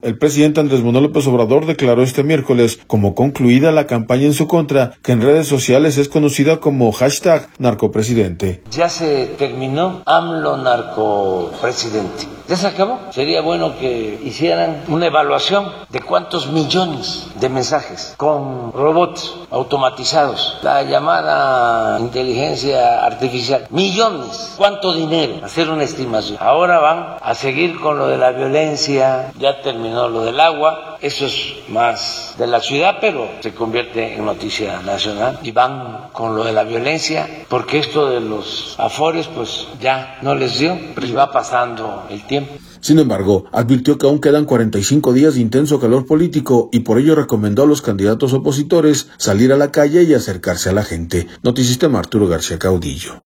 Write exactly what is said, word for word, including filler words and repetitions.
El presidente Andrés Manuel López Obrador declaró este miércoles como concluida la campaña en su contra, que en redes sociales es conocida como hashtag narcopresidente. Ya se terminó AMLO narcopresidente. ¿Ya se acabó? Sería bueno que hicieran una evaluación de cuántos millones de mensajes con robots automatizados, la llamada inteligencia artificial, millones, cuánto dinero, hacer una estimación. Ahora van a seguir con lo de la violencia, ya terminó lo del agua, eso es más de la ciudad, pero se convierte en noticia nacional, y van con lo de la violencia, porque esto de los afores pues ya no les dio, y va pasando el tiempo. Sin embargo, advirtió que aún quedan cuarenta y cinco días de intenso calor político y por ello recomendó a los candidatos opositores salir a la calle y acercarse a la gente. Noticistema Arturo García Caudillo.